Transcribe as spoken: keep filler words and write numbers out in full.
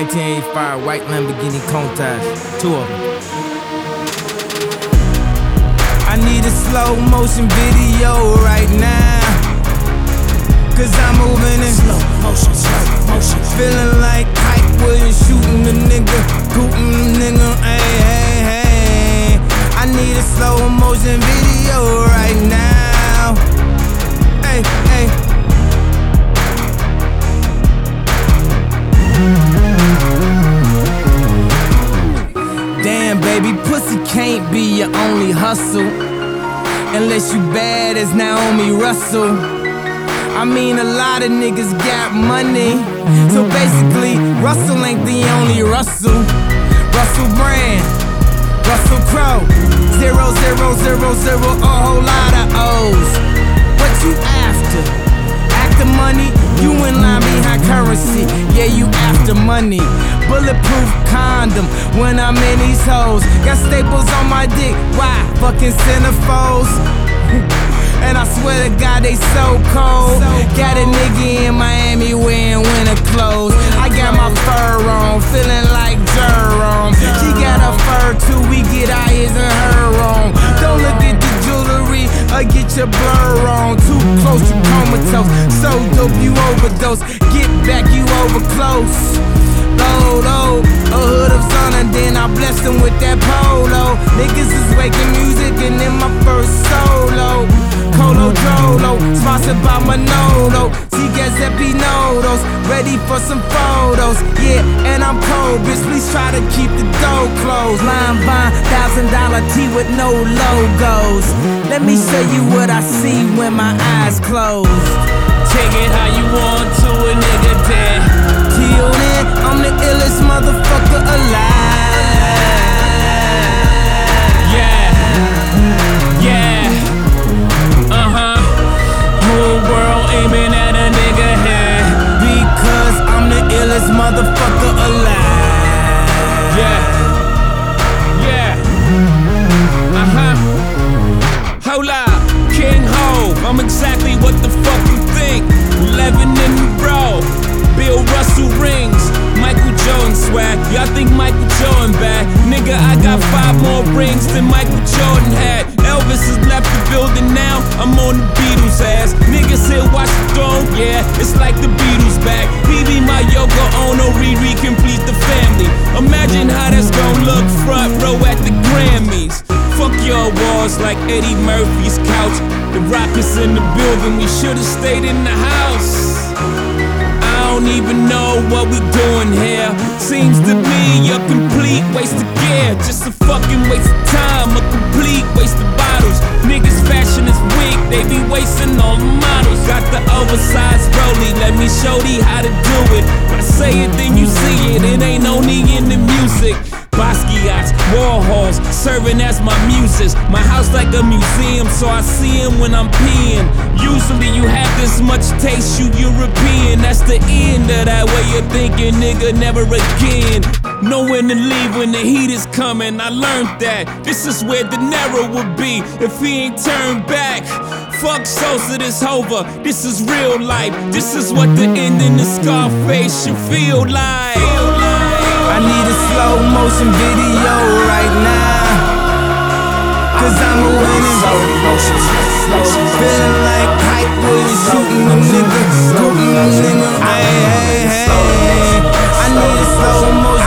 nineteen eighty-five white Lamborghini Countach, two of them. I need a slow motion video right now, cause I'm moving in slow motion, slow motion. Feeling like Hype Williams shooting the nigga, cooting the nigga, hey, hey, hey. I need a slow motion video right now, hey, hey. Damn, baby, pussy can't be your only hustle, unless you bad as Naomi Russell. I mean, a lot of niggas got money, so basically, Russell ain't the only Russell. Russell Brand, Russell Crowe, zero, zero, zero, zero, a whole lot of O's. What you after? After money? You in line behind currency, yeah, you after money. Bulletproof condom when I'm in these hoes. Got staples on my dick, why? Fucking centerfolds. And I swear to God, they so cold. Got a nigga in Miami wearing winter clothes. I got my fur on, feeling like Jerome. She got a fur too, we get our ears and her on. Don't look at the jewelry or get your blur on. Too close, you comatose. So dope, you overdose. Get back, you over close. Load, oh, a hood of sun, and then I bless them with that polo. Niggas is making music and in my first solo. Colo Jolo, sponsored by Manolo. She gets Epinodos, ready for some photos. Yeah, and I'm cold, bitch, please try to keep the door closed. Line bond, thousand dollar tee with no logos. Let me show you what I see when my eyes close. Take it how you want to a nigga dead. Till then, I'm the illest motherfucker alive. Yeah, yeah, uh-huh. Whole world aiming at a nigga head, because I'm the illest motherfucker alive. Yeah, yeah, uh-huh. Hold up, King Ho, I'm exactly what the fuck you think. Eleven in the row, Bill Russell rings, Michael Jordan swag. Y'all think Michael Jordan bad? Nigga, I got five more rings than Michael Jordan had. Elvis has left the building now, I'm on the Beatles ass. Niggas here watch the throne, yeah, it's like the Beatles back. P B my Yoko Ono, Riri complete the family. Imagine how that's gon' look front row at the Grammys. Fuck your walls like Eddie Murphy's couch. The Rockets in the building, we should've stayed in the house. I don't even know what we doing here. Seems to be a complete waste of gear. Just a fucking waste of time, a complete waste of bottles. Niggas fashion is weak, they be wasting all the models. Got the oversized rollie, let me show thee how to do it. When I say it, then you see it, it ain't only in the music. Basquiat's, Warhols, serving as my muses. My house like a museum, so I see him when I'm peeing. Usually you have this much taste, you European. That's the end of that way of thinking, nigga, never again. Know when to leave when the heat is coming, I learned that. This is where De Niro would be if he ain't turned back. Fuck Sosa, this over, this is real life. This is what the ending of Scarface should feel like. I need a slow motion video right now, cause I'm moving in slow motion, feeling like Hype Williams shooting the nigga, cooking the nigga, hey, hey, hey. I need a slow motion